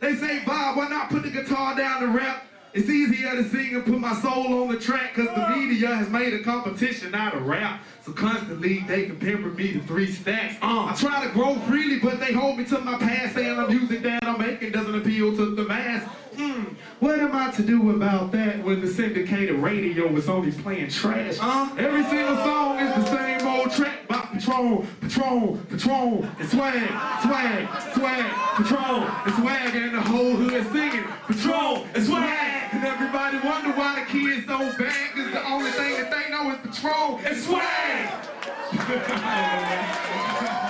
They say, Bob, why not put the guitar down to rap? It's easier to sing and put my soul on the track, cause the media has made a competition out of rap. So constantly they comparing me to 3 Stacks. I try to grow freely, but they hold me to my past, saying the music that I'm making doesn't appeal to the mass. What am I to do about that when the syndicated radio is only playing trash? Every single song is the same old track by Patron, Patron, Patron, and swag, swag, swag, Patron, and swag, and the whole hood singing Patron, and swag. And everybody wonder why the kids so bad, cause the only thing that they know is Patron and swag.